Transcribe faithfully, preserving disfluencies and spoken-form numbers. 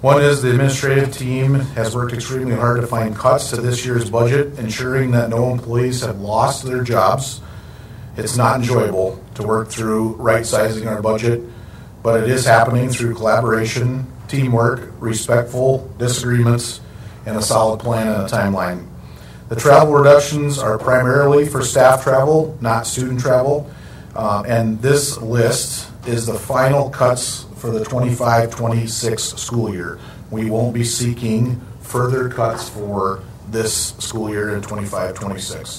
One is the administrative team has worked extremely hard to find cuts to this year's budget, ensuring that no employees have lost their jobs. It's not enjoyable to work through right-sizing our budget, but it is happening through collaboration, teamwork, respectful disagreements, and a solid plan and a timeline. The travel reductions are primarily for staff travel, not student travel, uh, and this list is the final cuts for the twenty-five twenty-six school year. We won't be seeking further cuts for this school year in twenty-five twenty-six.